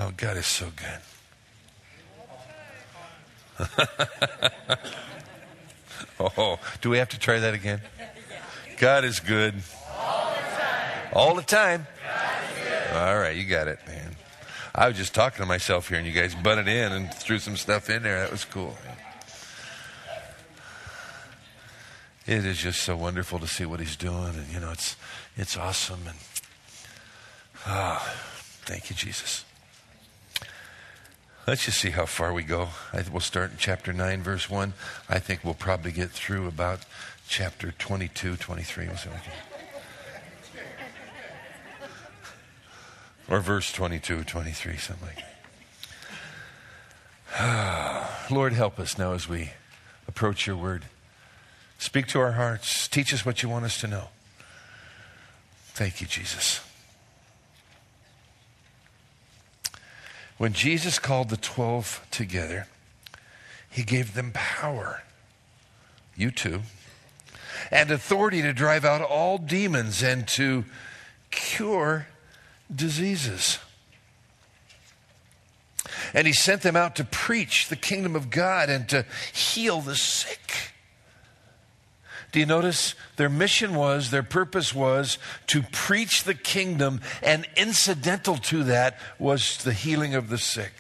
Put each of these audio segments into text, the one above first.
Oh, God is so good. Oh, do we have to try that again? God is good. All the time. All right, you got it, man. I was just talking to myself here, and you guys butted in and threw some stuff in there. That was cool. It is just so wonderful to see what he's doing, and it's awesome. And thank you, Jesus. Let's just see how far we go. We'll start in chapter 9, verse 1. I think we'll probably get through about chapter 22, 23. Or verse 22, 23, something like that. Lord, help us now as we approach your word. Speak to our hearts. Teach us what you want us to know. Thank you, Jesus. When Jesus called the 12 together, he gave them power, you too, and authority to drive out all demons and to cure diseases. And he sent them out to preach the kingdom of God and to heal the sick. Do you notice their mission was, their purpose was to preach the kingdom, and incidental to that was the healing of the sick.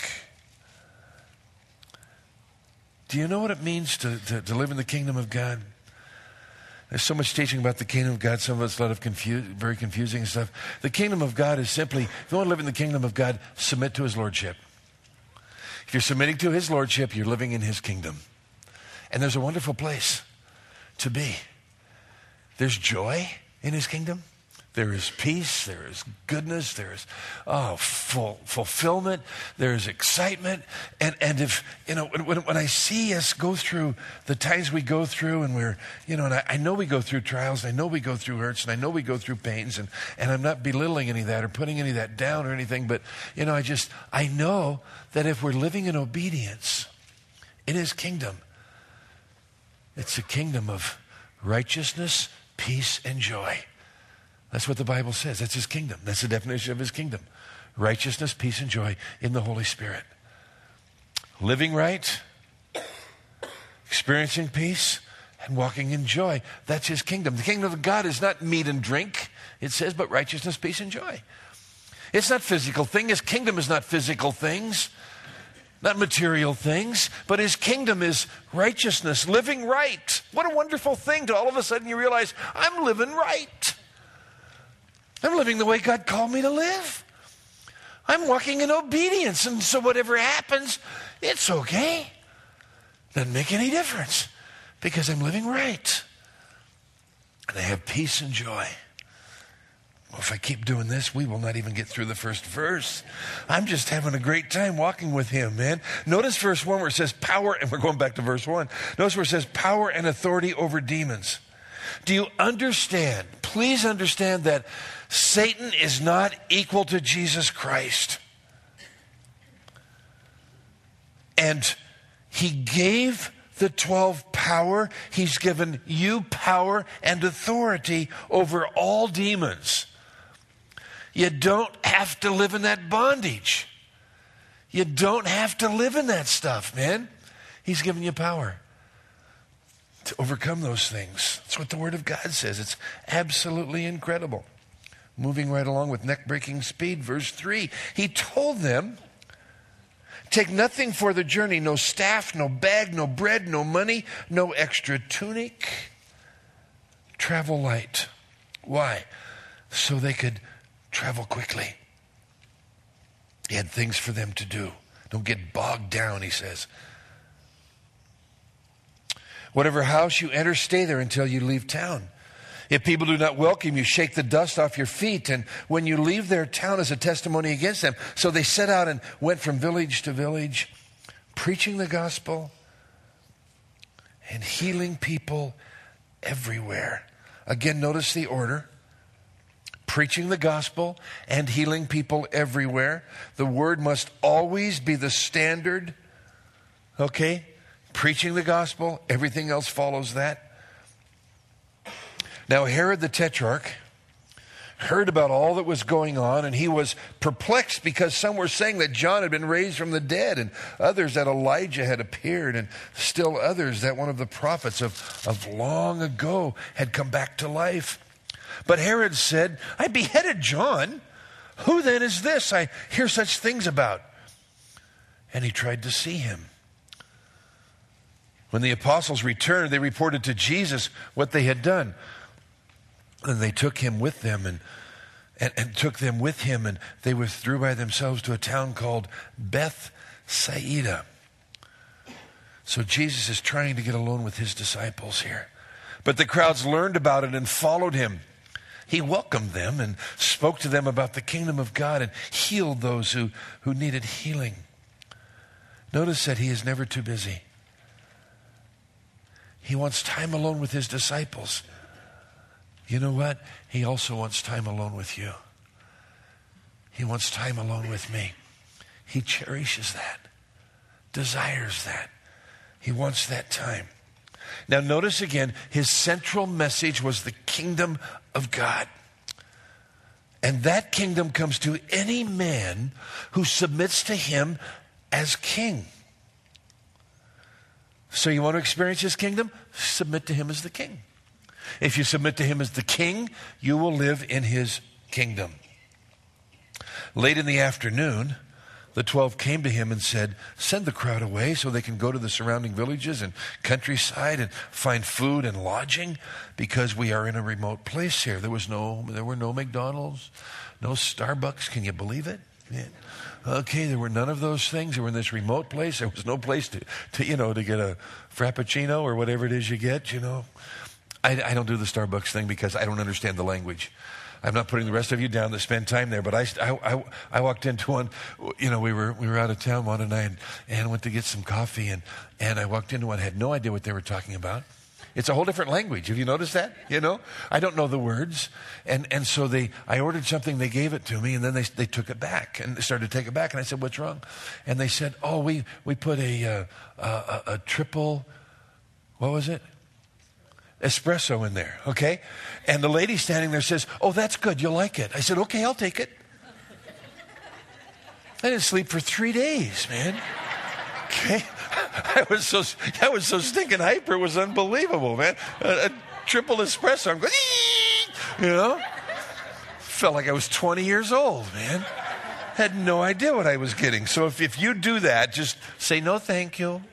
Do you know what it means to live in the kingdom of God? There's so much teaching about the kingdom of God. Some of it's a lot of very confusing stuff. The kingdom of God is simply, if you want to live in the kingdom of God, submit to his lordship. If you're submitting to his lordship, you're living in his kingdom. And there's a wonderful place to be. There's joy in his kingdom. There is peace. There is goodness. There is fulfillment. There is excitement. And if, when I see us go through the times we go through, and we're, and I know we go through trials, and I know we go through hurts, and I know we go through pains, and I'm not belittling any of that or putting any of that down or anything, but, I know that if we're living in obedience in his kingdom, it's a kingdom of righteousness, peace, and joy. That's what the Bible says. That's his kingdom. That's the definition of his kingdom. Righteousness, peace, and joy in the Holy Spirit. Living right, experiencing peace, and walking in joy. That's his kingdom. The kingdom of God is not meat and drink, it says, but righteousness, peace, and joy. It's not physical things. His kingdom is not physical things, not material things, but his kingdom is righteousness, living right. What a wonderful thing to all of a sudden you realize, I'm living right. I'm living the way God called me to live. I'm walking in obedience, and so whatever happens, it's okay. Doesn't make any difference because I'm living right. And I have peace and joy. Well, if I keep doing this, we will not even get through the first verse. I'm just having a great time walking with him, man. Notice verse 1 where it says power, and we're going back to verse 1. Notice where it says power and authority over demons. Do you understand? Please understand that Satan is not equal to Jesus Christ. And he gave the 12 power. He's given you power and authority over all demons. You don't have to live in that bondage. You don't have to live in that stuff, man. He's given you power to overcome those things. That's what the Word of God says. It's absolutely incredible. Moving right along with neck-breaking speed, verse 3. He told them, take nothing for the journey, no staff, no bag, no bread, no money, no extra tunic. Travel light. Why? So they could travel quickly. He had things for them to do. Don't get bogged down, he says. Whatever house you enter, stay there until you leave town. If people do not welcome you, shake the dust off your feet. And when you leave their town as a testimony against them. So they set out and went from village to village, preaching the gospel and healing people everywhere. Again, notice the order. Preaching the gospel and healing people everywhere. The word must always be the standard. Okay? Preaching the gospel, everything else follows that. Now, Herod the Tetrarch heard about all that was going on, and he was perplexed because some were saying that John had been raised from the dead, and others that Elijah had appeared, and still others that one of the prophets of long ago had come back to life. But Herod said, I beheaded John. Who then is this I hear such things about? And he tried to see him. When the apostles returned, they reported to Jesus what they had done. And they took him with them and took them with him, and they withdrew by themselves to a town called Bethsaida. So Jesus is trying to get alone with his disciples here. But the crowds learned about it and followed him. He welcomed them and spoke to them about the kingdom of God and healed those who needed healing. Notice that he is never too busy. He wants time alone with his disciples. You know what? He also wants time alone with you. He wants time alone with me. He cherishes that, desires that. He wants that time. Now notice again, his central message was the kingdom of God. And that kingdom comes to any man who submits to him as king. So you want to experience his kingdom? Submit to him as the king. If you submit to him as the king, you will live in his kingdom. Late in the afternoon, the 12 came to him and said, send the crowd away so they can go to the surrounding villages and countryside and find food and lodging, because we are in a remote place here. There were no McDonald's, no Starbucks. Can you believe it? Yeah. Okay, there were none of those things. They were in this remote place. There was no place to get a Frappuccino or whatever it is you get, I don't do the Starbucks thing because I don't understand the language. I'm not putting the rest of you down that spend time there, but I walked into one. We were out of town one night and went to get some coffee, and I walked into one. I had no idea what they were talking about. It's a whole different language. Have you noticed that? I don't know the words, and so I ordered something. They gave it to me, and then they took it back and they started to take it back. And I said, "What's wrong?" And they said, "Oh, we put a triple, what was it? Espresso in there, okay?" And the lady standing there says, "Oh, that's good. You'll like it." I said, "Okay, I'll take it." I didn't sleep for 3 days, man. Okay? I was so stinking hyper. It was unbelievable, man. A triple espresso. I'm going, Felt like I was 20 years old, man. Had no idea what I was getting. So if you do that, just say no thank you.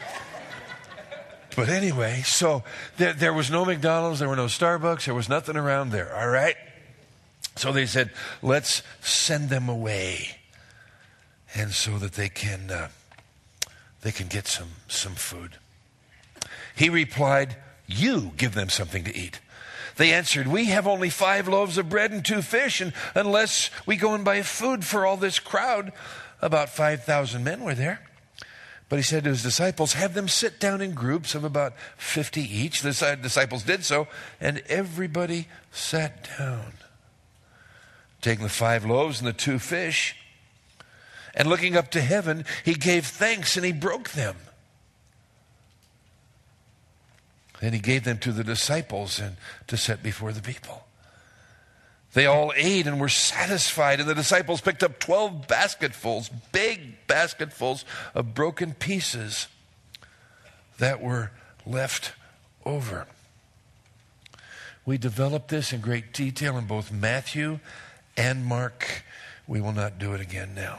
But anyway, so there was no McDonald's, there were no Starbucks, there was nothing around there, all right? So they said, let's send them away, and so that they can get some food. He replied, you give them something to eat. They answered, we have only 5 loaves of bread and 2 fish, and unless we go and buy food for all this crowd, about 5,000 men were there. But he said to his disciples, have them sit down in groups of about 50 each. The disciples did so, and everybody sat down. Taking the 5 loaves and the 2 fish, and looking up to heaven, he gave thanks and he broke them. Then he gave them to the disciples and to set before the people. They all ate and were satisfied, and the disciples picked up 12 basketfuls, big basketfuls of broken pieces that were left over. We developed this in great detail in both Matthew and Mark. We will not do it again now.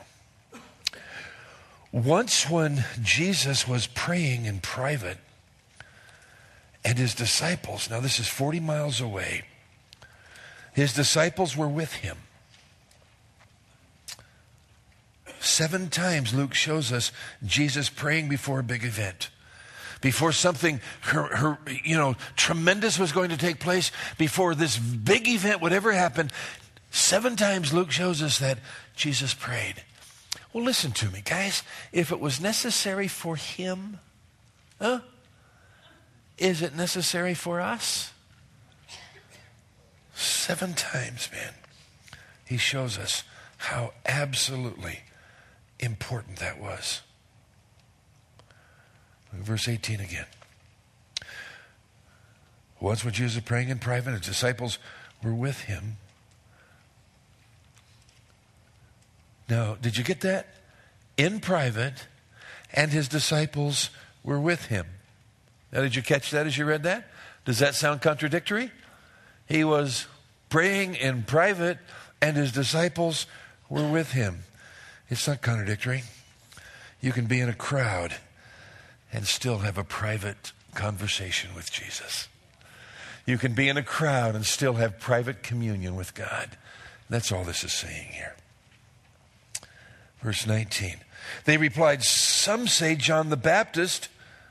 Once when Jesus was praying in private, and his disciples, now this is 40 miles away, his disciples were with him. 7 times Luke shows us Jesus praying before a big event. Before something tremendous was going to take place, before this big event would ever happen, 7 times Luke shows us that Jesus prayed. Well, listen to me, guys. If it was necessary for him, is it necessary for us? 7 times, man. He shows us how absolutely important that was. Verse 18 again. Once when Jesus was praying in private, his disciples were with him. Now, did you get that? In private, and his disciples were with him. Now, did you catch that as you read that? Does that sound contradictory? He was praying in private, and his disciples were with him. It's not contradictory. You can be in a crowd and still have a private conversation with Jesus. You can be in a crowd and still have private communion with God. That's all this is saying here. Verse 19. They replied, some say John the Baptist.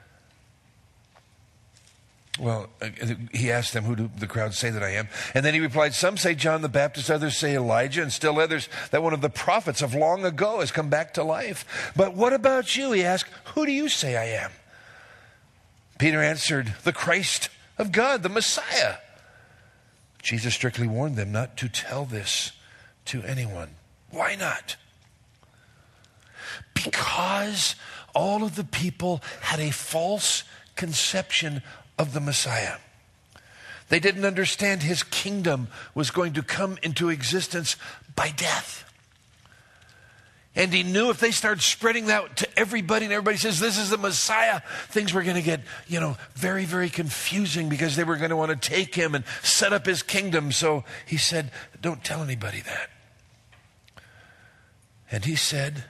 Well, he asked them, who do the crowd say that I am? And then he replied, some say John the Baptist, others say Elijah, and still others that one of the prophets of long ago has come back to life. But what about you? He asked, who do you say I am? Peter answered, the Christ of God, the Messiah. Jesus strictly warned them not to tell this to anyone. Why not? Because all of the people had a false conception of the Messiah. They didn't understand his kingdom was going to come into existence by death. And he knew if they started spreading that to everybody and everybody says, this is the Messiah, things were going to get, very, very confusing because they were going to want to take him and set up his kingdom. So he said, don't tell anybody that. And he said,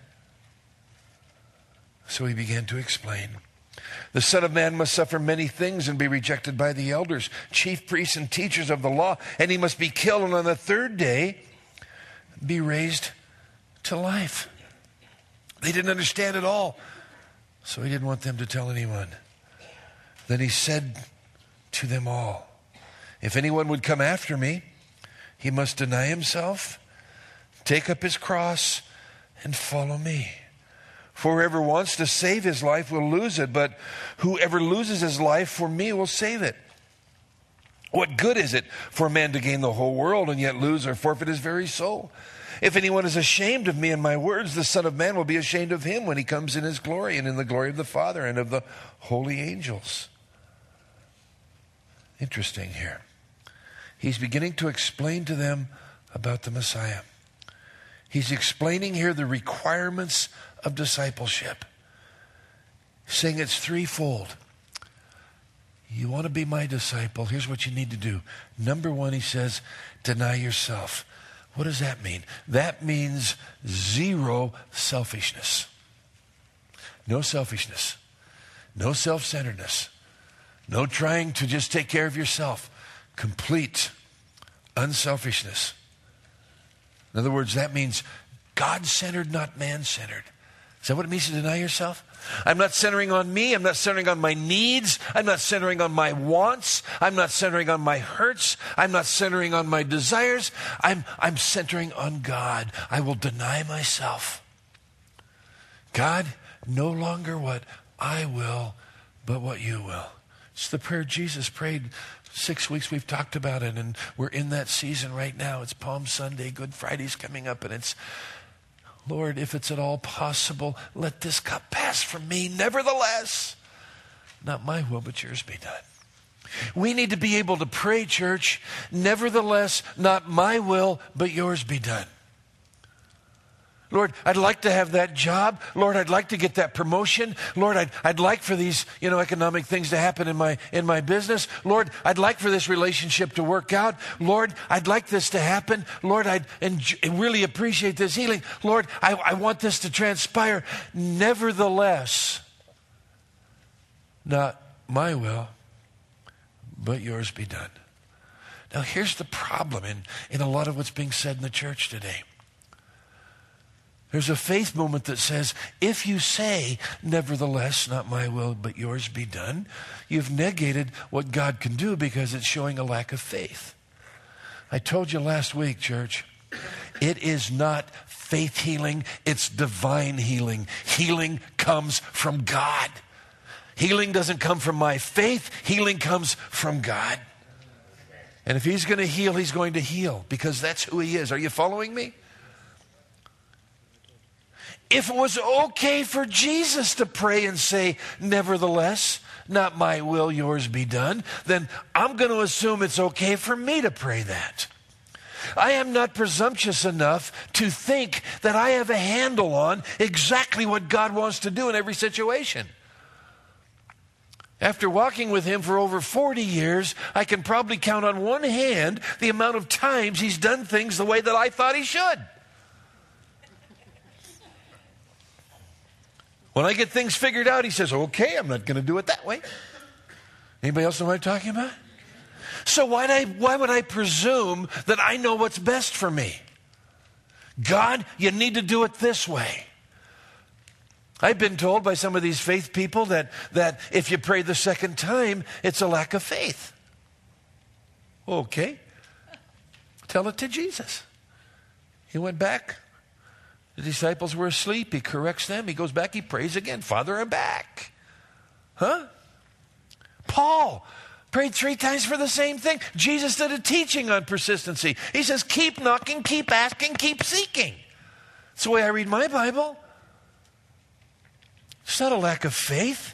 so he began to explain. The Son of Man must suffer many things and be rejected by the elders, chief priests and teachers of the law, and he must be killed and on the third day be raised to life. They didn't understand at all, so he didn't want them to tell anyone. Then he said to them all, if anyone would come after me, he must deny himself, take up his cross, and follow me. For whoever wants to save his life will lose it, but whoever loses his life for me will save it. What good is it for a man to gain the whole world and yet lose or forfeit his very soul? If anyone is ashamed of me and my words, the Son of Man will be ashamed of him when he comes in his glory and in the glory of the Father and of the holy angels. Interesting here. He's beginning to explain to them about the Messiah. He's explaining here the requirements of discipleship, saying it's threefold. You want to be my disciple, here's what you need to do. Number one, he says, deny yourself. What does that mean? That means zero selfishness. No selfishness. No self-centeredness. No trying to just take care of yourself. Complete unselfishness. In other words, that means God-centered, not man-centered. Is that what it means to deny yourself? I'm not centering on me. I'm not centering on my needs. I'm not centering on my wants. I'm not centering on my hurts. I'm not centering on my desires. I'm centering on God. I will deny myself. God, no longer what I will, but what you will. It's the prayer Jesus prayed 6 weeks. We've talked about it, and we're in that season right now. It's Palm Sunday. Good Friday's coming up, and it's, Lord, if it's at all possible, let this cup pass from me. Nevertheless, not my will, but yours be done. We need to be able to pray, church, nevertheless, not my will, but yours be done. Lord, I'd like to have that job. Lord, I'd like to get that promotion. Lord, I'd like for these, economic things to happen in my business. Lord, I'd like for this relationship to work out. Lord, I'd like this to happen. Lord, I'd really appreciate this healing. Lord, I want this to transpire. Nevertheless, not my will, but yours be done. Now, here's the problem in a lot of what's being said in the church today. There's a faith movement that says, if you say, nevertheless, not my will, but yours be done, you've negated what God can do because it's showing a lack of faith. I told you last week, church, it is not faith healing, it's divine healing. Healing comes from God. Healing doesn't come from my faith, healing comes from God. And if he's going to heal, he's going to heal because that's who he is. Are you following me? If it was okay for Jesus to pray and say, nevertheless, not my will, yours be done, then I'm going to assume it's okay for me to pray that. I am not presumptuous enough to think that I have a handle on exactly what God wants to do in every situation. After walking with him for over 40 years, I can probably count on one hand the amount of times he's done things the way that I thought he should. When I get things figured out, he says, okay, I'm not going to do it that way. Anybody else know what I'm talking about? So why would I presume that I know what's best for me? God, you need to do it this way. I've been told by some of these faith people that if you pray the second time, it's a lack of faith. Okay. Tell it to Jesus. He went back. The disciples were asleep. He corrects them. He goes back. He prays again. Father, I'm back. Huh? Paul prayed 3 times for the same thing. Jesus did a teaching on persistency. He says, keep knocking, keep asking, keep seeking. It's the way I read my Bible. It's not a lack of faith.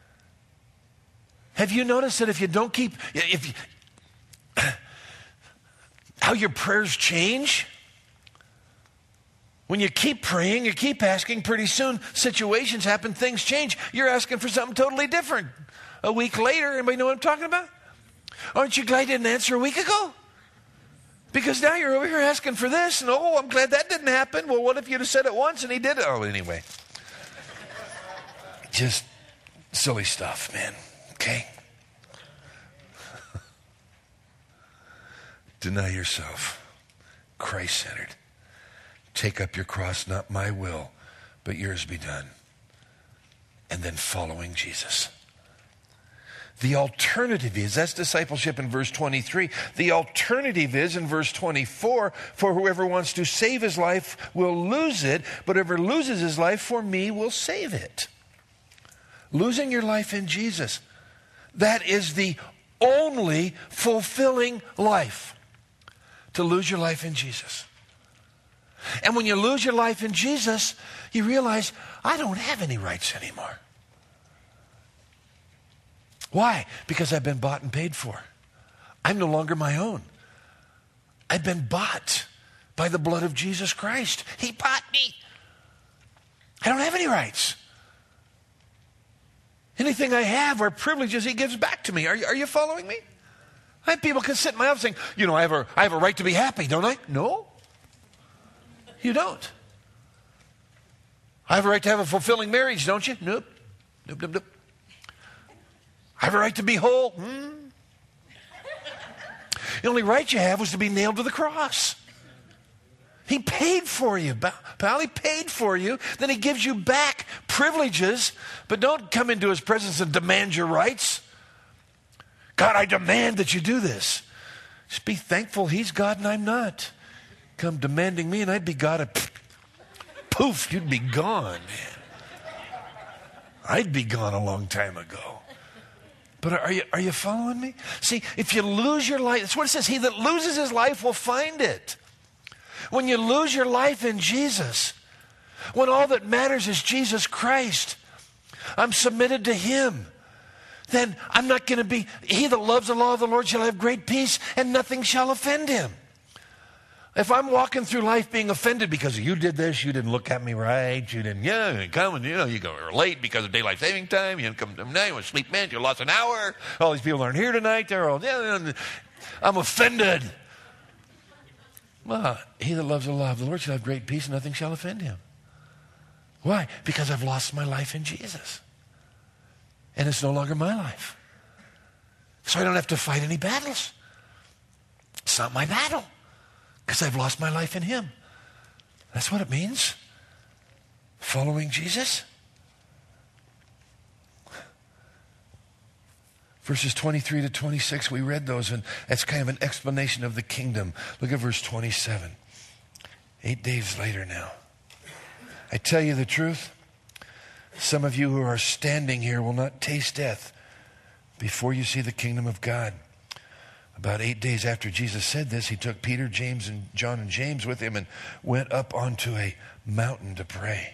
Have you noticed that if you don't keep, how your prayers change? When you keep praying, you keep asking, pretty soon situations happen, things change. You're asking for something totally different. A week later, anybody know what I'm talking about? Aren't you glad you didn't answer a week ago? Because now you're over here asking for this, and I'm glad that didn't happen. Well, what if you'd have said it once and he did it? Oh, anyway. Just silly stuff, man. Okay? Deny yourself. Christ-centered. Take up your cross, not my will, but yours be done. And then following Jesus. The alternative is, that's discipleship in verse 23. The alternative is in verse 24, for whoever wants to save his life will lose it, but whoever loses his life for me will save it. Losing your life in Jesus. That is the only fulfilling life. To lose your life in Jesus. And when you lose your life in Jesus, you realize, I don't have any rights anymore. Why? Because I've been bought and paid for. I'm no longer my own. I've been bought by the blood of Jesus Christ. He bought me. I don't have any rights. Anything I have are privileges he gives back to me. Are you following me? I have people can sit in my office saying, I have a right to be happy, don't I? No. You don't. I have a right to have a fulfilling marriage, don't you? Nope. Nope. I have a right to be whole. The only right you have was to be nailed to the cross. He paid for you, pal. He paid for you. Then he gives you back privileges, but don't come into his presence and demand your rights. God, I demand that you do this. Just be thankful he's God and I'm not. Come demanding me and I'd be God. Poof, you'd be gone, man. I'd be gone a long time ago. But are you following me? See, if you lose your life, that's what it says. He that loses his life will find it. When you lose your life in Jesus, when all that matters is Jesus Christ, I'm submitted to him, then I'm not going to be, he that loves the law of the Lord shall have great peace and nothing shall offend him. If I'm walking through life being offended because you did this, you didn't look at me right, you didn't, come and, you go late because of daylight saving time, you didn't come tonight, you went to sleep, man, you lost an hour, all these people aren't here tonight, they're all, I'm offended. Well, he that loves the law of the Lord shall have great peace and nothing shall offend him. Why? Because I've lost my life in Jesus. And it's no longer my life. So I don't have to fight any battles. It's not my battle. Because I've lost my life in him. That's what it means. Following Jesus. Verses 23 to 26, we read those, and that's kind of an explanation of the kingdom. Look at verse 27. 8 days later now. I tell you the truth, some of you who are standing here will not taste death before you see the kingdom of God. About 8 days after Jesus said this, he took Peter, James, and John and James with him and went up onto a mountain to pray.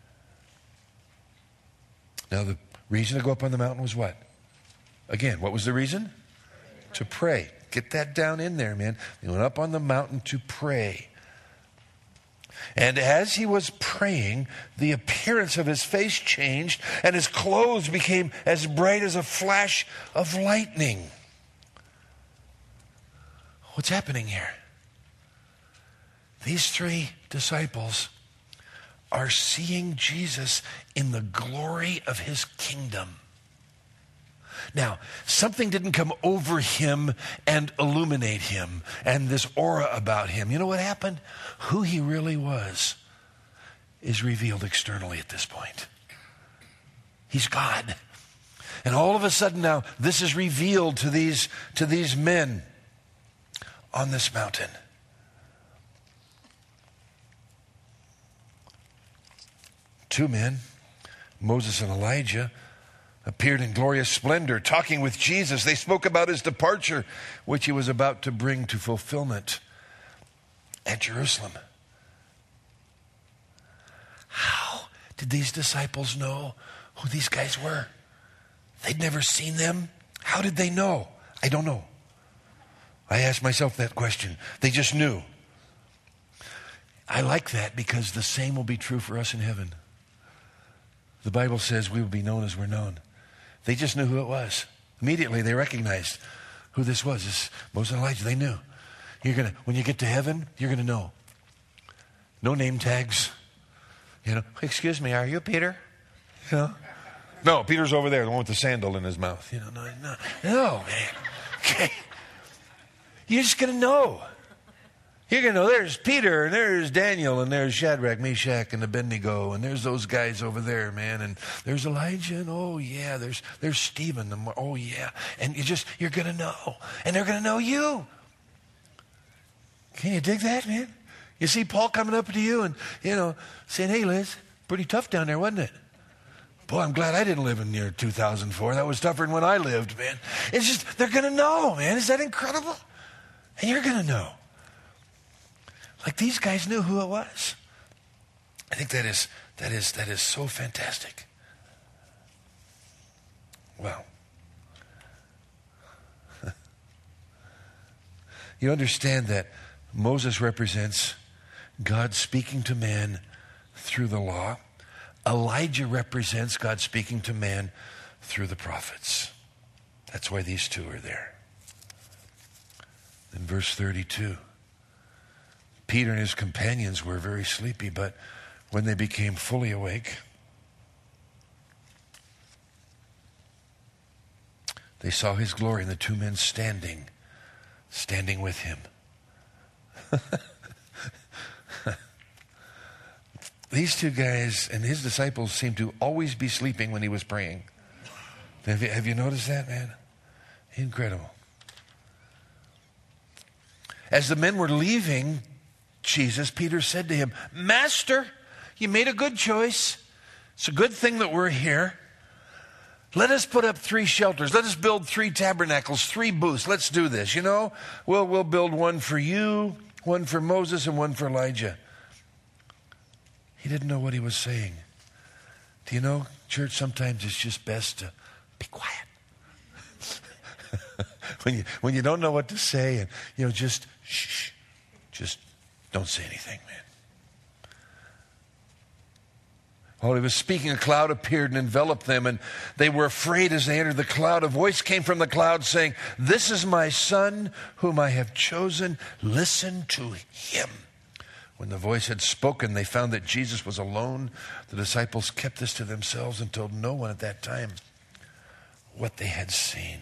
Now the reason to go up on the mountain was what? Again, what was the reason? To pray. Get that down in there, man. He went up on the mountain to pray. And as he was praying, the appearance of his face changed, and his clothes became as bright as a flash of lightning. What's happening here? These three disciples are seeing Jesus in the glory of his kingdom. Now, something didn't come over him and illuminate him and this aura about him. You know what happened? Who he really was is revealed externally at this point. He's God. And all of a sudden now, this is revealed to these men on this mountain. Two men, Moses and Elijah, appeared in glorious splendor, talking with Jesus. They spoke about his departure, which he was about to bring to fulfillment at Jerusalem. How did these disciples know who these guys were? They'd never seen them. How did they know? I don't know. I asked myself that question. They just knew. I like that because the same will be true for us in heaven. The Bible says we will be known as we're known. They just knew who it was. Immediately they recognized who this was. This Moses and Elijah. They knew. When you get to heaven, you're going to know. No name tags. Excuse me, are you Peter? No, Peter's over there, the one with the sandal in his mouth. No, man. Okay. You're just going to know. You're going to know there's Peter, and there's Daniel, and there's Shadrach, Meshach, and Abednego, and there's those guys over there, man, and there's Elijah, and oh yeah, there's Stephen, and oh yeah, and you're going to know, and they're going to know you. Can you dig that, man? You see Paul coming up to you and, saying, hey, Liz, pretty tough down there, wasn't it? Boy, I'm glad I didn't live in the year 2004. That was tougher than when I lived, man. It's just, they're going to know, man. Is that incredible? And you're going to know. Like these guys knew who it was. I think that is so fantastic. Well, you understand that Moses represents God speaking to man through the law. Elijah represents God speaking to man through the prophets. That's why these two are there. In verse 32, Peter and his companions were very sleepy, but when they became fully awake, they saw his glory and the two men standing with him. These two guys and his disciples seemed to always be sleeping when he was praying. Have you noticed that, man? Incredible. As the men were leaving Jesus, Peter said to him, Master, you made a good choice. It's a good thing that we're here. Let us put up 3 shelters. Let us build 3 tabernacles, 3 booths. Let's do this. We'll build one for you, one for Moses, and one for Elijah. He didn't know what he was saying. Do you know, church, sometimes it's just best to be quiet. when you don't know what to say, and just shh, just don't say anything, man. While he was speaking, a cloud appeared and enveloped them, and they were afraid as they entered the cloud. A voice came from the cloud saying, This is my son whom I have chosen. Listen to him. When the voice had spoken, they found that Jesus was alone. The disciples kept this to themselves and told no one at that time what they had seen.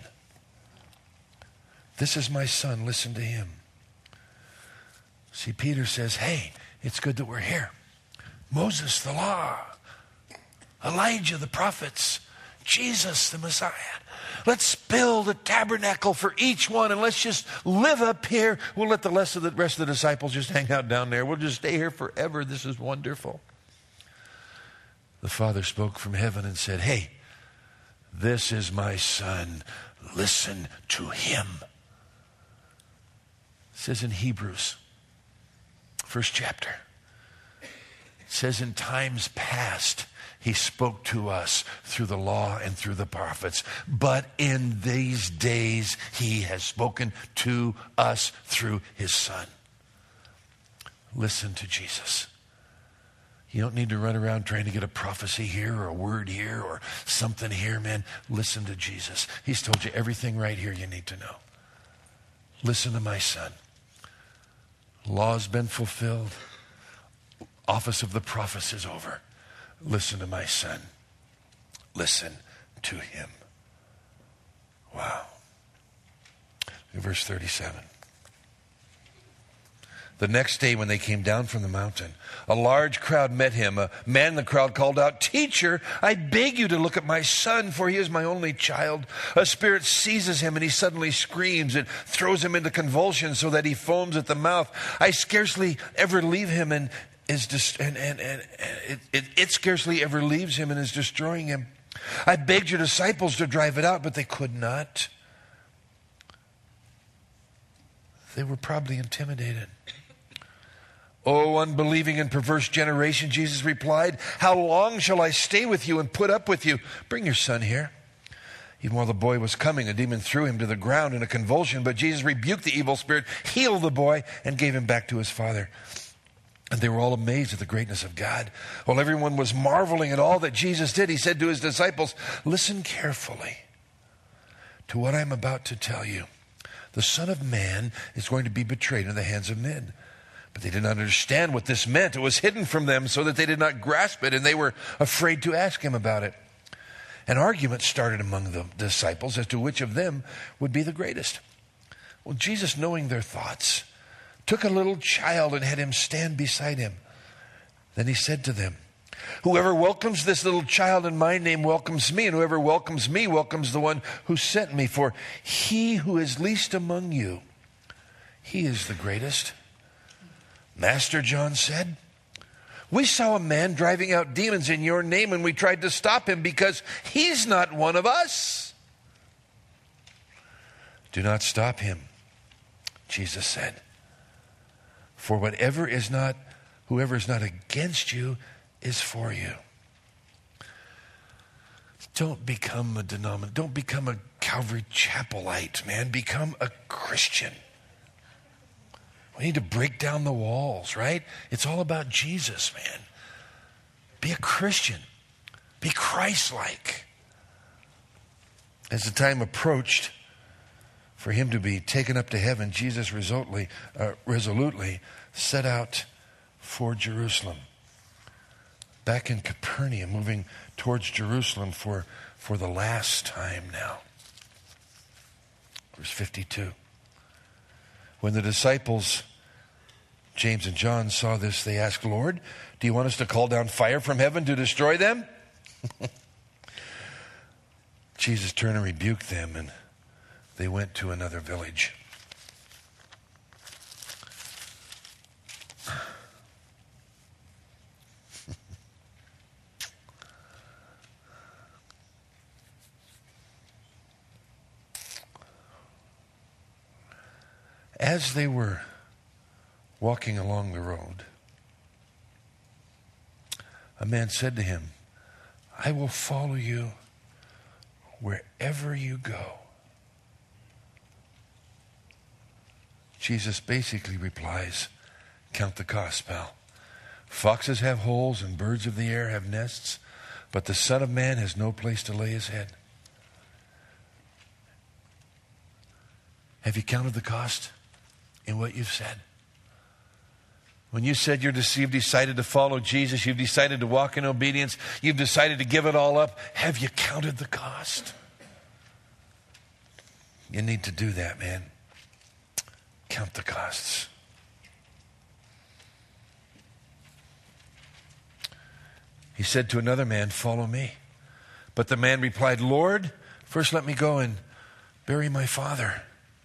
This is my son, listen to him. See, Peter says, hey, it's good that we're here. Moses, the law. Elijah, the prophets. Jesus, the Messiah. Let's build a tabernacle for each one and let's just live up here. We'll let the rest of the disciples just hang out down there. We'll just stay here forever. This is wonderful. The Father spoke from heaven and said, hey, this is my son. Listen to him. It says in Hebrews, first chapter. It says in times past, he spoke to us through the law and through the prophets. But in these days, he has spoken to us through his Son. Listen to Jesus. You don't need to run around trying to get a prophecy here or a word here or something here, man. Listen to Jesus. He's told you everything right here you need to know. Listen to my Son. Law's been fulfilled. Office of the prophets is over. Listen to my Son. Listen to him. Wow. Verse 37. The next day when they came down from the mountain, a large crowd met him. A man in the crowd called out, "Teacher, I beg you to look at my son, for he is my only child. A spirit seizes him and he suddenly screams. It throws him into convulsions so that he foams at the mouth. I scarcely ever leave him and it scarcely ever leaves him and is destroying him. I begged your disciples to drive it out, but they could not." They were probably intimidated. "O unbelieving and perverse generation," Jesus replied, "how long shall I stay with you and put up with you? Bring your son here." Even while the boy was coming, a demon threw him to the ground in a convulsion, but Jesus rebuked the evil spirit, healed the boy, and gave him back to his father. And they were all amazed at the greatness of God. While everyone was marveling at all that Jesus did, he said to his disciples, "Listen carefully to what I'm about to tell you. The Son of Man is going to be betrayed into the hands of men." But they did not understand what this meant. It was hidden from them so that they did not grasp it, and they were afraid to ask him about it. An argument started among the disciples as to which of them would be the greatest. Well, Jesus, knowing their thoughts, took a little child and had him stand beside him. Then he said to them, "Whoever welcomes this little child in my name welcomes me, and whoever welcomes me welcomes the one who sent me. For he who is least among you, he is the greatest." "Master," John said, "we saw a man driving out demons in your name, and we tried to stop him because he's not one of us." "Do not stop him," Jesus said. "For whoever is not against you is for you." Don't become a don't become a Calvary Chapelite, man. Become a Christian. We need to break down the walls, right? It's all about Jesus, man. Be a Christian. Be Christ-like. As the time approached for him to be taken up to heaven, Jesus resolutely set out for Jerusalem. Back in Capernaum, moving towards Jerusalem for the last time now. Verse 52. When the disciples, James and John, saw this, they asked, "Lord, do you want us to call down fire from heaven to destroy them?" Jesus turned and rebuked them, and they went to another village. As they were walking along the road, a man said to him, "I will follow you wherever you go." Jesus basically replies, "Count the cost, pal. Foxes have holes and birds of the air have nests, but the Son of Man has no place to lay his head." Have you counted the cost in what you've said? When you said you've decided to follow Jesus, you've decided to walk in obedience, you've decided to give it all up, have you counted the cost? You need to do that, man. Count the costs. He said to another man, "Follow me." But the man replied, "Lord, first let me go and bury my father."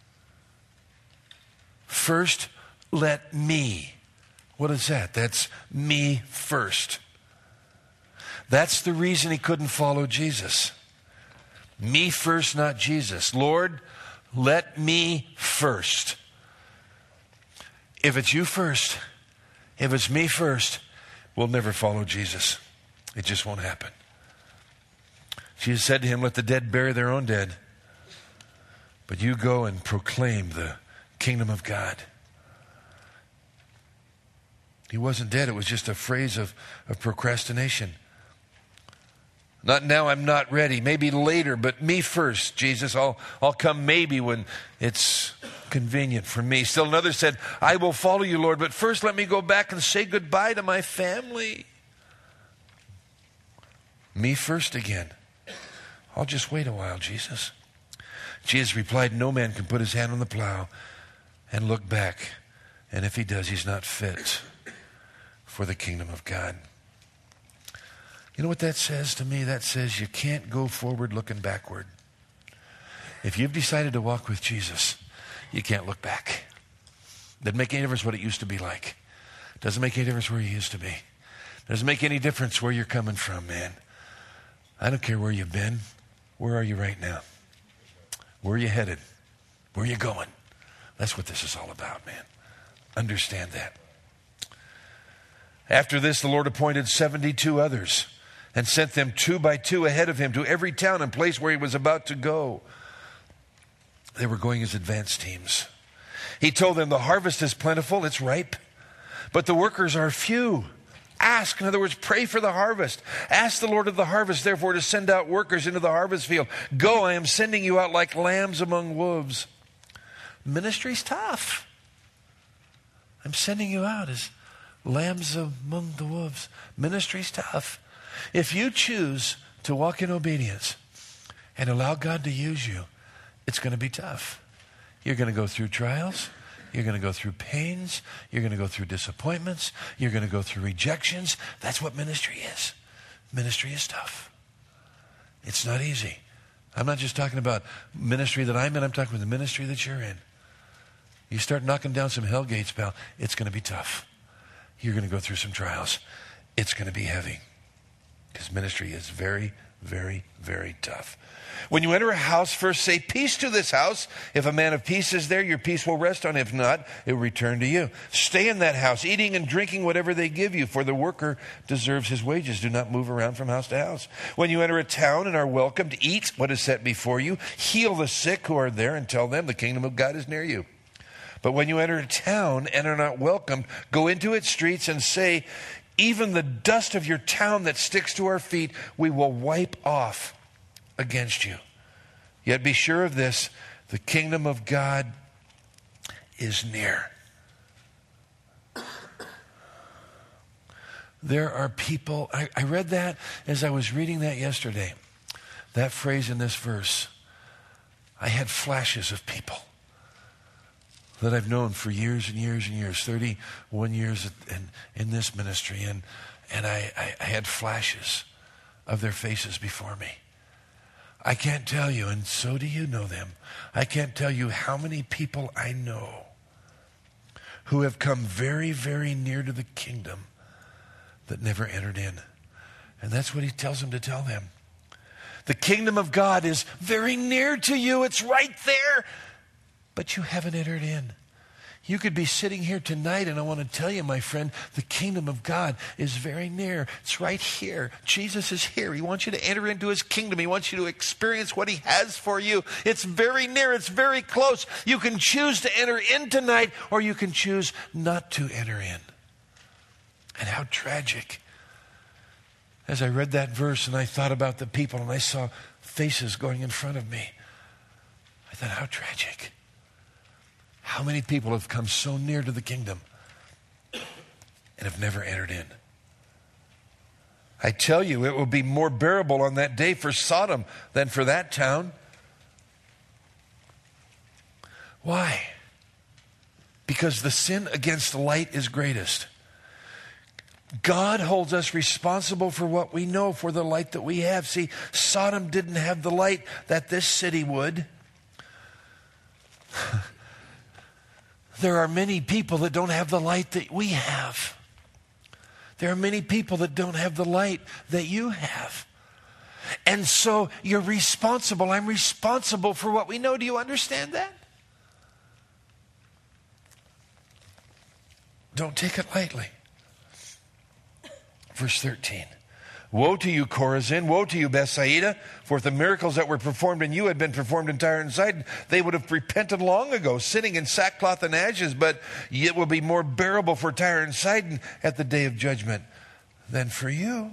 First, let me. What is that? That's me first. That's the reason he couldn't follow Jesus. Me first, not Jesus. Lord, let me first. If it's you first, if it's me first, will never follow Jesus. It just won't happen. Jesus said to him, let the dead bury their own dead, but you go and proclaim the kingdom of God. He wasn't dead. It was just a phrase of procrastination. Not now, I'm not ready. Maybe later, but me first, Jesus. I'll come maybe when it's convenient for me. Still another said, I will follow you, Lord, but first let me go back and say goodbye to my family. Me first again. I'll just wait a while, Jesus. Jesus replied, no man can put his hand on the plow and look back. And if he does, he's not fit for the kingdom of God. You know what that says to me? That says you can't go forward looking backward. If you've decided to walk with Jesus, you can't look back. Doesn't make any difference what it used to be like. Doesn't make any difference where you used to be. Doesn't make any difference where you're coming from, man. I don't care where you've been. Where are you right now? Where are you headed? Where are you going? That's what this is all about, man. Understand that. After this, the Lord appointed 72 others and sent them 2 by 2 ahead of him to every town and place where he was about to go. They were going as advance teams. He told them, the harvest is plentiful, it's ripe, but the workers are few. Ask, in other words, pray for the harvest. Ask the Lord of the harvest, therefore, to send out workers into the harvest field. Go, I am sending you out like lambs among wolves. Ministry's tough. I'm sending you out as lambs among the wolves. Ministry's tough. If you choose to walk in obedience and allow God to use you, it's going to be tough. You're going to go through trials. You're going to go through pains. You're going to go through disappointments. You're going to go through rejections. That's what ministry is. Ministry is tough. It's not easy. I'm not just talking about ministry that I'm in. I'm talking about the ministry that you're in. You start knocking down some hell gates, pal, it's going to be tough. You're going to go through some trials. It's going to be heavy. Because ministry is very, very, very tough. When you enter a house, first say, peace to this house. If a man of peace is there, your peace will rest on. If not, it will return to you. Stay in that house, eating and drinking whatever they give you, for the worker deserves his wages. Do not move around from house to house. When you enter a town and are welcomed, eat what is set before you. Heal the sick who are there and tell them the kingdom of God is near you. But when you enter a town and are not welcomed, go into its streets and say, even the dust of your town that sticks to our feet, we will wipe off against you. Yet be sure of this, the kingdom of God is near. There are people, I read that as I was reading that yesterday, that phrase in this verse. I had flashes of people that I've known for years and years and years, 31 years in this ministry, and I had flashes of their faces before me. I can't tell you, and so do you know them, I can't tell you how many people I know who have come very, very near to the kingdom that never entered in. And that's what he tells them to tell them. The kingdom of God is very near to you. It's right there. But you haven't entered in. You could be sitting here tonight, and I want to tell you, my friend, the kingdom of God is very near. It's right here. Jesus is here. He wants you to enter into his kingdom. He wants you to experience what he has for you. It's very near. It's very close. You can choose to enter in tonight, or you can choose not to enter in. And how tragic. As I read that verse and I thought about the people and I saw faces going in front of me, I thought, how tragic. How many people have come so near to the kingdom and have never entered in? I tell you, it will be more bearable on that day for Sodom than for that town. Why? Because the sin against the light is greatest. God holds us responsible for what we know, for the light that we have. See, Sodom didn't have the light that this city would. There are many people that don't have the light that we have. There are many people that don't have the light that you have. And so you're responsible. I'm responsible for what we know. Do you understand that? Don't take it lightly. Verse 13. Woe to you, Chorazin! Woe to you, Bethsaida! For if the miracles that were performed in you had been performed in Tyre and Sidon, they would have repented long ago, sitting in sackcloth and ashes. But it will be more bearable for Tyre and Sidon at the day of judgment than for you.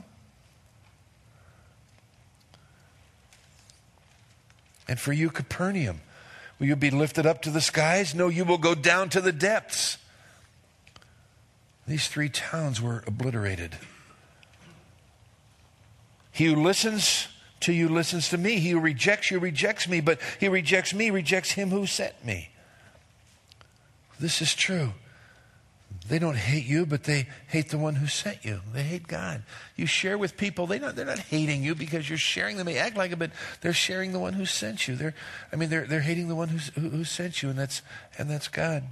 And for you, Capernaum, will you be lifted up to the skies? No, you will go down to the depths. These 3 towns were obliterated. He who listens to you listens to me. He who rejects you rejects me, but he who rejects me rejects him who sent me. This is true. They don't hate you, but they hate the one who sent you. They hate God. You share with people, they're not hating you because you're sharing them. They act like it, but they're sharing the one who sent you. They're hating the one who sent you, and that's God.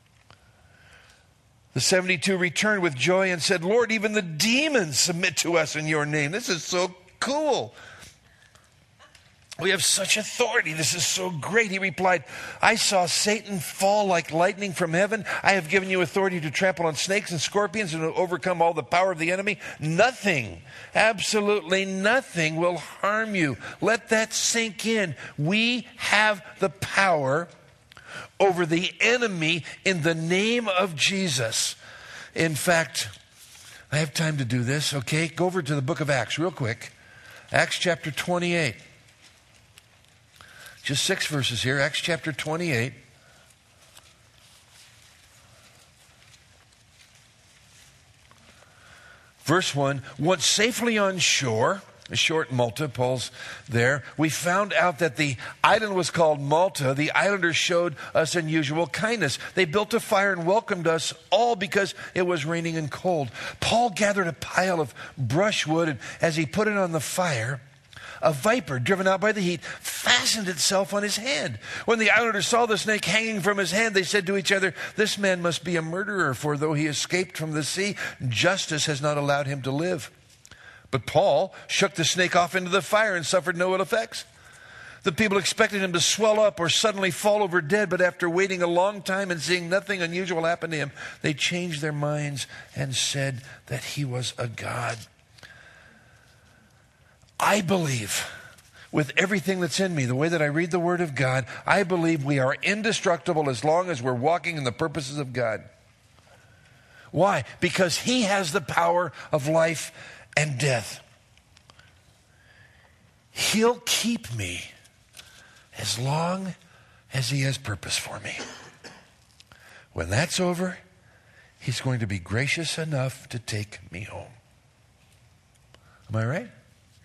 The 72 returned with joy and said, Lord, even the demons submit to us in your name. This is so cool. We have such authority. This is so great. He replied, I saw Satan fall like lightning from heaven. I have given you authority to trample on snakes and scorpions and to overcome all the power of the enemy. Nothing, absolutely nothing will harm you. Let that sink in. We have the power over the enemy in the name of Jesus. In fact, I have time to do this, okay? Go over to the book of Acts real quick. Acts chapter 28. Just 6 verses here. Acts chapter 28. Verse 1. Once safely on shore, a short Malta, Paul's there, we found out that the island was called Malta. The islanders showed us unusual kindness. They built a fire and welcomed us all because it was raining and cold. Paul gathered a pile of brushwood, and as he put it on the fire, a viper, driven out by the heat, fastened itself on his hand. When the islanders saw the snake hanging from his hand, they said to each other, this man must be a murderer, for though he escaped from the sea, justice has not allowed him to live. But Paul shook the snake off into the fire and suffered no ill effects. The people expected him to swell up or suddenly fall over dead, but after waiting a long time and seeing nothing unusual happen to him, they changed their minds and said that he was a god. I believe, with everything that's in me, the way that I read the Word of God, I believe we are indestructible as long as we're walking in the purposes of God. Why? Because He has the power of life and death. He'll keep me as long as He has purpose for me. When that's over, He's going to be gracious enough to take me home. Am I right?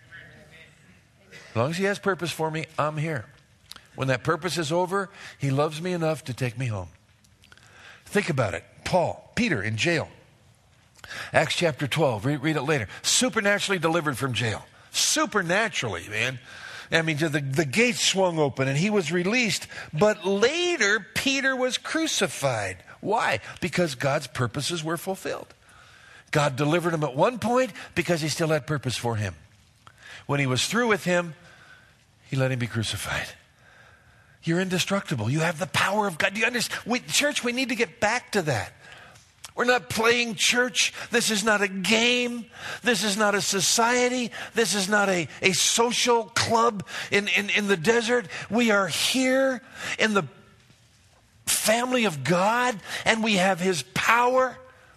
As long as He has purpose for me, I'm here. When that purpose is over, He loves me enough to take me home. Think about it. Peter in jail. Acts chapter 12, read it later. Supernaturally delivered from jail. Supernaturally, man. I mean, the gates swung open and he was released. But later, Peter was crucified. Why? Because God's purposes were fulfilled. God delivered him at one point because He still had purpose for him. When He was through with him, He let him be crucified. You're indestructible. You have the power of God. Do you understand? Church, we need to get back to that. We're not playing church. This is not a game. This is not a society. This is not a social club in the desert. We are here in the family of God, and we have His power.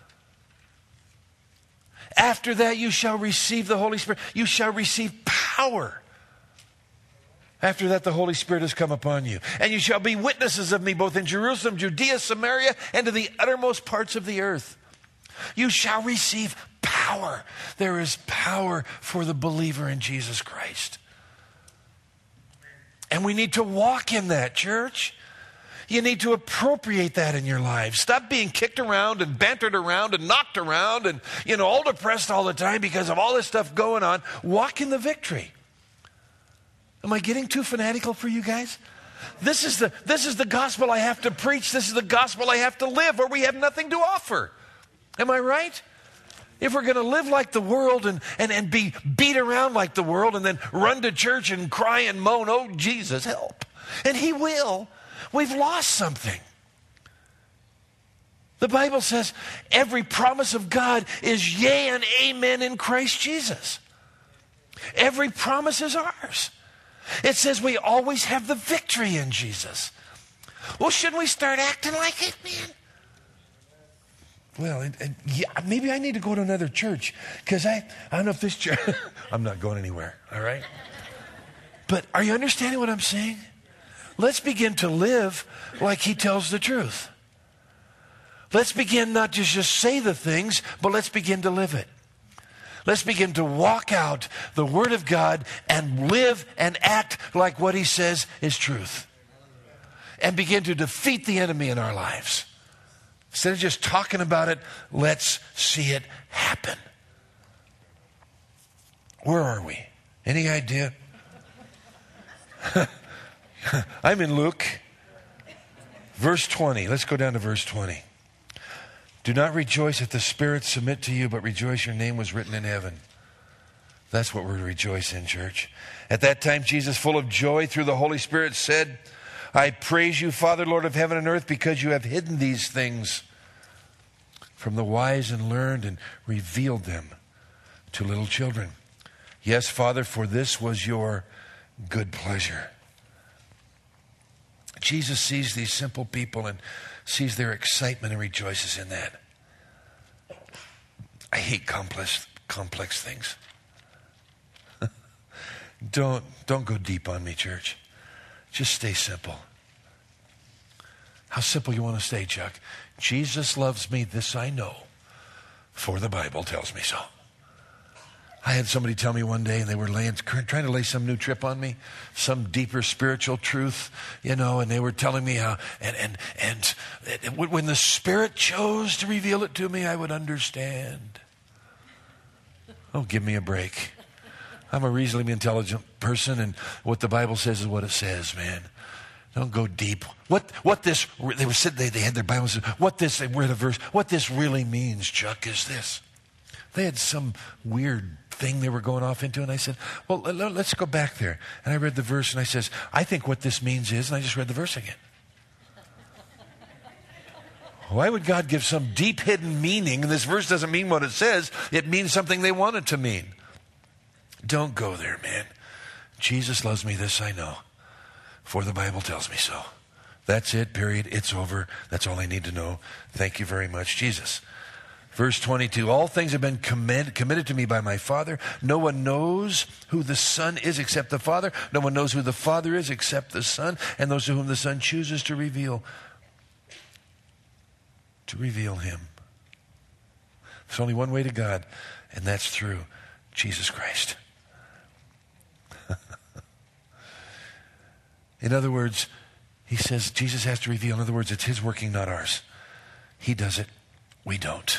After that, you shall receive the Holy Spirit. You shall receive power. After that, the Holy Spirit has come upon you. And you shall be witnesses of me both in Jerusalem, Judea, Samaria, and to the uttermost parts of the earth. You shall receive power. There is power for the believer in Jesus Christ. And we need to walk in that, church. You need to appropriate that in your lives. Stop being kicked around and bantered around and knocked around and, all depressed all the time because of all this stuff going on. Walk in the victory. Am I getting too fanatical for you guys? This is the gospel I have to preach. This is the gospel I have to live, or we have nothing to offer. Am I right? If we're going to live like the world and be beat around like the world and then run to church and cry and moan, oh, Jesus, help. And He will. We've lost something. The Bible says every promise of God is yea and amen in Christ Jesus. Every promise is ours. It says we always have the victory in Jesus. Well, shouldn't we start acting like it, man? Well, yeah, maybe I need to go to another church because I don't know if this church, I'm not going anywhere, all right? But are you understanding what I'm saying? Let's begin to live like he tells the truth. Let's begin not to just say the things, but let's begin to live it. Let's begin to walk out the Word of God and live and act like what he says is truth. And begin to defeat the enemy in our lives. Instead of just talking about it, let's see it happen. Where are we? Any idea? I'm in Luke, verse 20. Let's go down to verse 20. Do not rejoice that the spirits submit to you, but rejoice your name was written in heaven. That's what we're to rejoice in, church. At that time, Jesus, full of joy through the Holy Spirit, said, I praise you, Father, Lord of heaven and earth, because you have hidden these things from the wise and learned and revealed them to little children. Yes, Father, for this was your good pleasure. Jesus sees these simple people and sees their excitement and rejoices in that. I hate complex things. Don't go deep on me, church. Just stay simple. How simple you want to stay, Chuck? Jesus loves me, this I know, for the Bible tells me so. I had somebody tell me one day, and they were trying to lay some new trip on me, some deeper spiritual truth, and they were telling me how, and when the Spirit chose to reveal it to me, I would understand. Oh, give me a break. I'm a reasonably intelligent person, and what the Bible says is what it says, man. Don't go deep. What this, they were sitting, they had their Bibles, what this really means, Chuck, is this. They had some weird thing they were going off into, and I said, well, let's go back there. And I read the verse, and I says, I think what this means is, and I just read the verse again. Why would God give some deep hidden meaning, and this verse doesn't mean what it says, it means something they want it to mean. Don't go there, man. Jesus loves me, this I know, for the Bible tells me so. That's it, period. It's over. That's all I need to know. Thank you very much, Jesus. Verse 22, all things have been committed to me by my Father. No one knows who the Son is except the Father. No one knows who the Father is except the Son, and those to whom the Son chooses to reveal him. There's only one way to God, and that's through Jesus Christ. In other words, he says Jesus has to reveal. In other words, it's his working, not ours. He does it. We don't.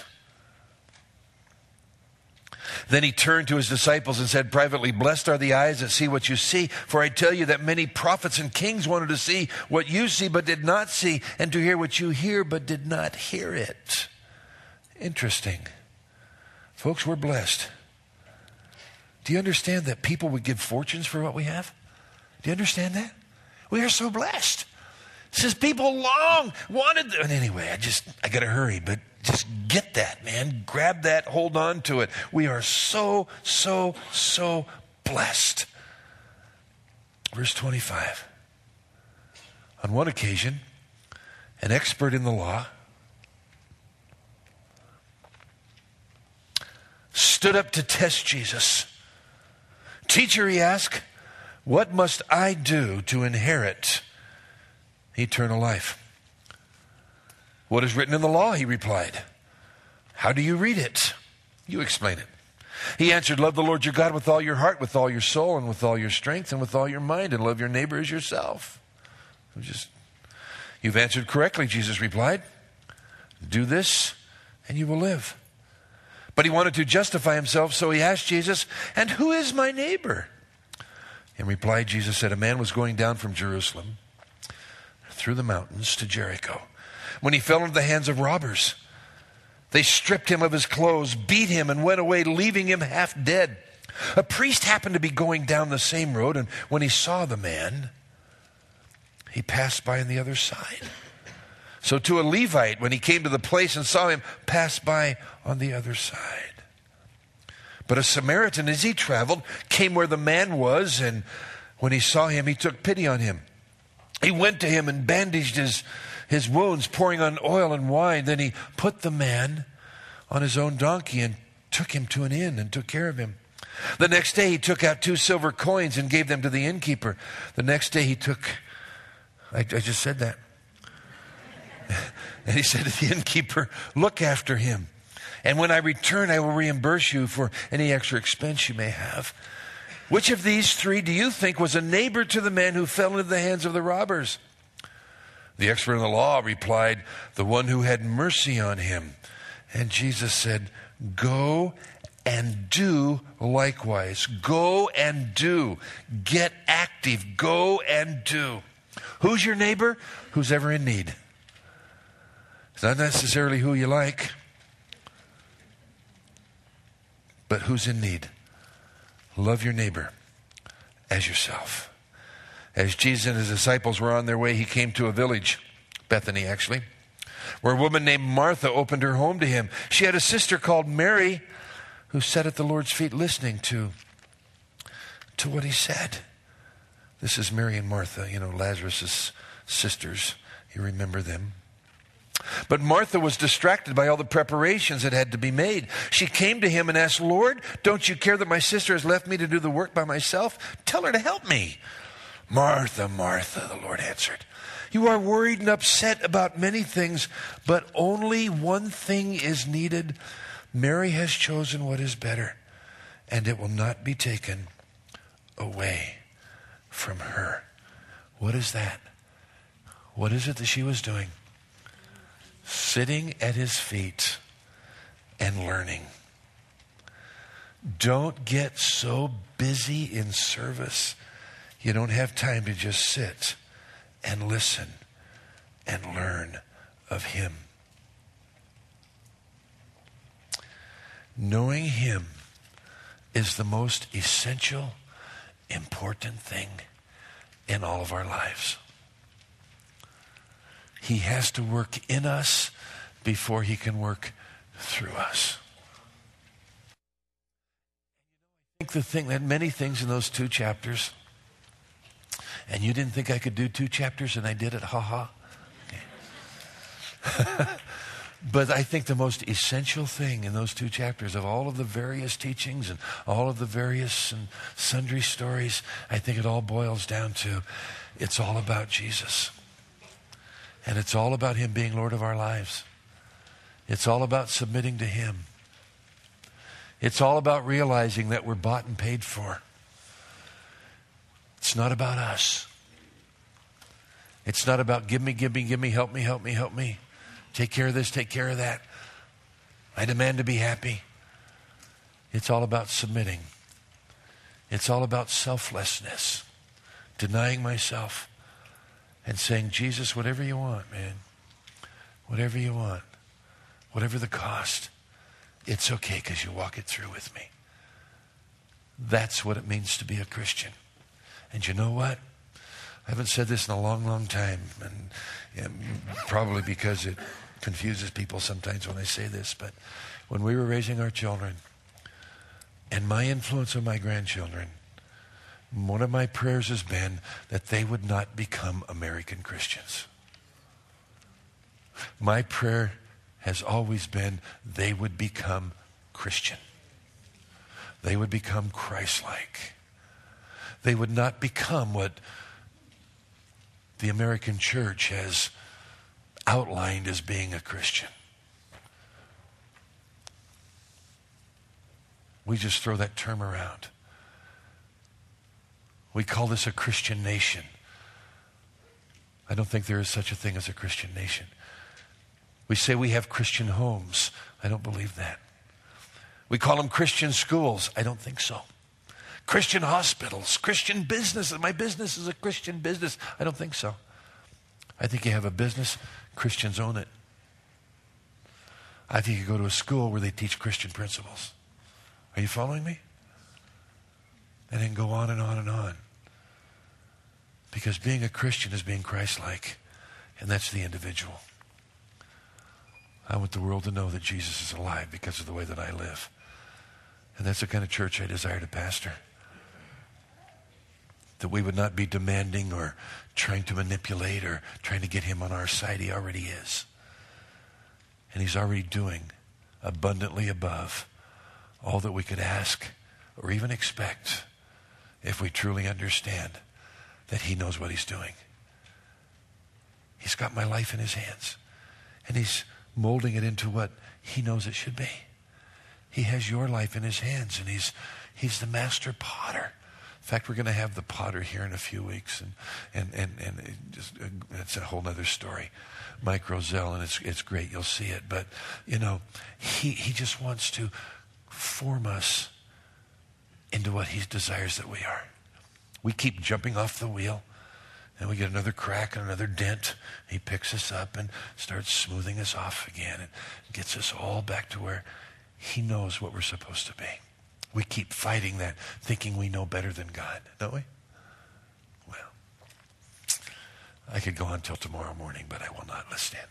Then he turned to his disciples and said privately, blessed are the eyes that see what you see, for I tell you that many prophets and kings wanted to see what you see but did not see, and to hear what you hear but did not hear it. Interesting. Folks, we're blessed. Do you understand that people would give fortunes for what we have? Do you understand that? We are so blessed. It says people long wanted, and anyway, I got to hurry, but just get that, man. Grab that, hold on to it. We are so, so, so blessed. Verse 25. On one occasion, an expert in the law stood up to test Jesus. Teacher, he asked, what must I do to inherit eternal life? What is written in the law? He replied. How do you read it? You explain it. He answered, love the Lord your God with all your heart, with all your soul, and with all your strength, and with all your mind, and love your neighbor as yourself. You've answered correctly, Jesus replied. Do this, and you will live. But he wanted to justify himself, so he asked Jesus, and who is my neighbor? In reply, Jesus said, a man was going down from Jerusalem through the mountains to Jericho when he fell into the hands of robbers. They stripped him of his clothes, beat him, and went away, leaving him half dead. A priest happened to be going down the same road, and when he saw the man, he passed by on the other side. So to a Levite, when he came to the place and saw him, passed by on the other side. But a Samaritan, as he traveled, came where the man was, and when he saw him, he took pity on him. He went to him and bandaged his wounds, pouring on oil and wine. Then he put the man on his own donkey and took him to an inn and took care of him. The next day he took out 2 silver coins and gave them to the innkeeper. The next day he took, I just said that. And he said to the innkeeper, look after him. And when I return, I will reimburse you for any extra expense you may have. Which of these 3 do you think was a neighbor to the man who fell into the hands of the robbers? The expert in the law replied, the one who had mercy on him. And Jesus said, go and do likewise. Go and do. Get active. Go and do. Who's your neighbor? Who's ever in need. It's not necessarily who you like, but who's in need. Love your neighbor as yourself. As Jesus and his disciples were on their way, he came to a village, Bethany actually, where a woman named Martha opened her home to him. She had a sister called Mary who sat at the Lord's feet listening to what he said. This is Mary and Martha, Lazarus' sisters. You remember them. But Martha was distracted by all the preparations that had to be made. She came to him and asked, Lord, don't you care that my sister has left me to do the work by myself? Tell her to help me. Martha, Martha, the Lord answered, you are worried and upset about many things, but only one thing is needed. Mary has chosen what is better, and it will not be taken away from her. What is that? What is it that she was doing? Sitting at his feet and learning. Don't get so busy in service you don't have time to just sit and listen and learn of him. Knowing him is the most essential, important thing in all of our lives. He has to work in us before he can work through us. I think that many things in those 2 chapters, and you didn't think I could do 2 chapters and I did it, ha. Okay. But I think the most essential thing in those 2 chapters of all of the various teachings and all of the various and sundry stories, I think it all boils down to, it's all about Jesus. And it's all about him being Lord of our lives. It's all about submitting to him. It's all about realizing that we're bought and paid for. It's not about us. It's not about give me, help me. Take care of this, take care of that. I demand to be happy. It's all about submitting. It's all about selflessness. Denying myself. And saying, Jesus, whatever you want, man. Whatever you want. Whatever the cost. It's okay because you walk it through with me. That's what it means to be a Christian. And you know what? I haven't said this in a long, long time. And probably because it confuses people sometimes when I say this. But when we were raising our children, and my influence on my grandchildren, one of my prayers has been that they would not become American Christians. My prayer has always been they would become Christian. They would become Christ-like. They would not become what the American church has outlined as being a Christian. We just throw that term around. We call this a Christian nation. I don't think there is such a thing as a Christian nation. We say we have Christian homes. I don't believe that. We call them Christian schools. I don't think so. Christian hospitals, Christian businesses. My business is a Christian business. I don't think so. I think you have a business, Christians own it. I think you go to a school where they teach Christian principles. Are you following me? And then go on and on and on. Because being a Christian is being Christ-like. And that's the individual. I want the world to know that Jesus is alive because of the way that I live. And that's the kind of church I desire to pastor. That we would not be demanding or trying to manipulate or trying to get him on our side. He already is. And he's already doing abundantly above all that we could ask or even expect if we truly understand that he knows what he's doing. He's got my life in his hands, and he's molding it into what he knows it should be. He has your life in his hands, and he's the master potter. In fact, we're going to have the potter here in a few weeks, and it's a whole other story. Mike Roselle, and it's great. You'll see it. But, he just wants to form us into what he desires that we are. We keep jumping off the wheel, and we get another crack and another dent. He picks us up and starts smoothing us off again and gets us all back to where he knows what we're supposed to be. We keep fighting that, thinking we know better than God, don't we? Well, I could go on till tomorrow morning, but I will not. Let's stand.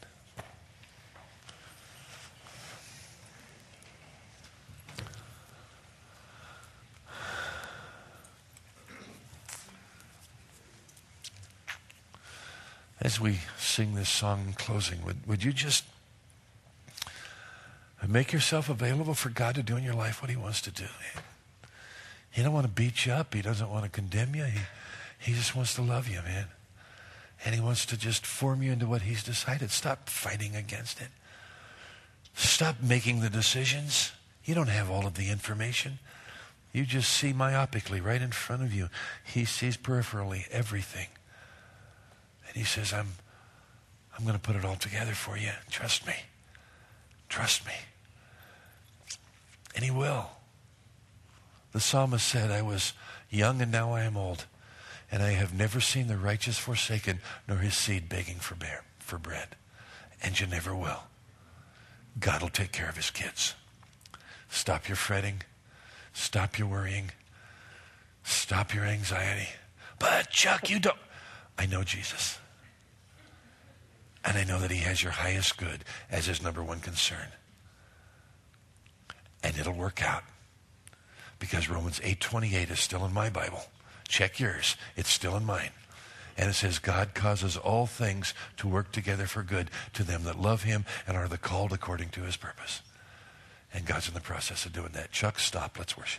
As we sing this song in closing, would you just make yourself available for God to do in your life what he wants to do? He don't want to beat you up. He doesn't want to condemn you. He just wants to love you, man. And he wants to just form you into what he's decided. Stop fighting against it. Stop making the decisions. You don't have all of the information. You just see myopically right in front of you. He sees peripherally everything. And he says, I'm going to put it all together for you. Trust me. Trust me. And he will. The psalmist said, I was young and now I am old, and I have never seen the righteous forsaken, nor his seed begging for bread. And you never will. God will take care of his kids. Stop your fretting. Stop your worrying. Stop your anxiety. But Chuck, you don't. I know Jesus. And I know that he has your highest good as his number one concern. And it'll work out. Because Romans 8:28 is still in my Bible. Check yours. It's still in mine. And it says, God causes all things to work together for good to them that love him and are the called according to his purpose. And God's in the process of doing that. Chuck, stop. Let's worship.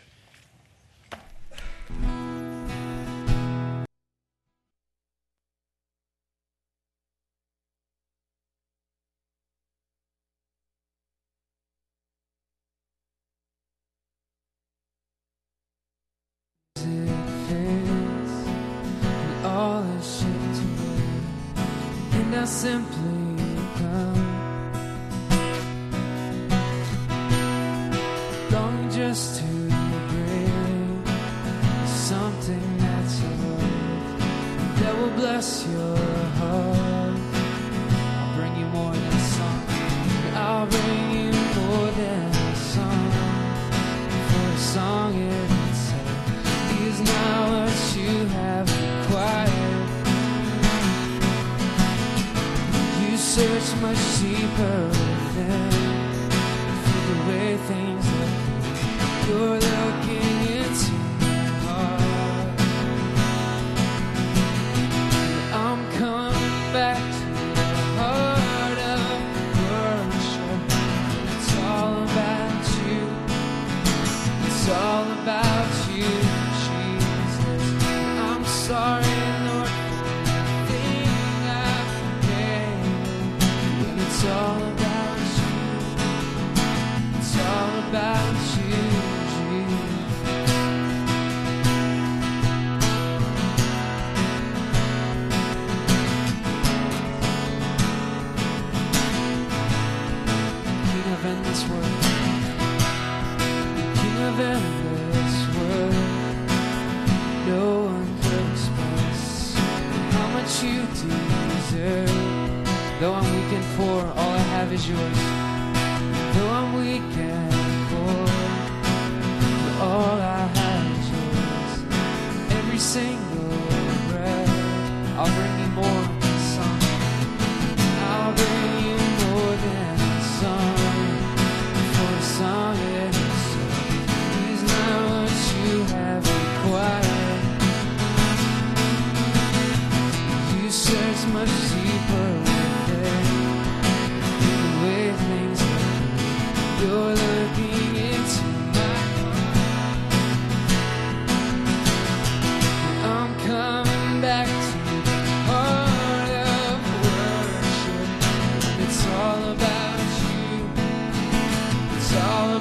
Simply come, longing just to bring something that's above that will bless your heart. I'll bring you more than a song. I'll bring you more than a song. For a song in itself is not what you have required. Search much deeper within for the way things look. You're looking into my heart. I'm coming back to the heart of worship. It's all about you. It's all about you, Jesus. I'm sorry. It's all about you. It's all about you, Jesus. King of endless world, King of endless world, no one could express how much you deserve. Though I'm weak and poor, all I have is yours. Though I'm weak and poor, but all I have is yours. Every single breath, I'll bring you more than a song. I'll bring you more than a song.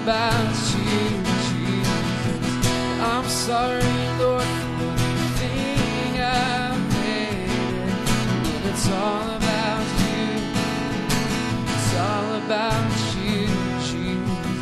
about you, Jesus. I'm sorry, Lord, for anything I've made. But it's all about you. It's all about you, Jesus.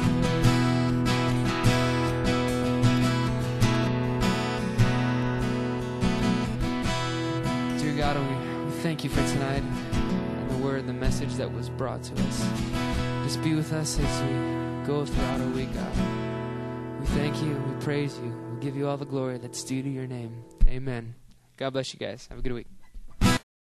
Dear God, we thank you for tonight and the word, the message that was brought to us. Just be with us as we go throughout our week, God. We thank you and we praise you. We give you all the glory that's due to your name. Amen. God bless you guys. Have a good week.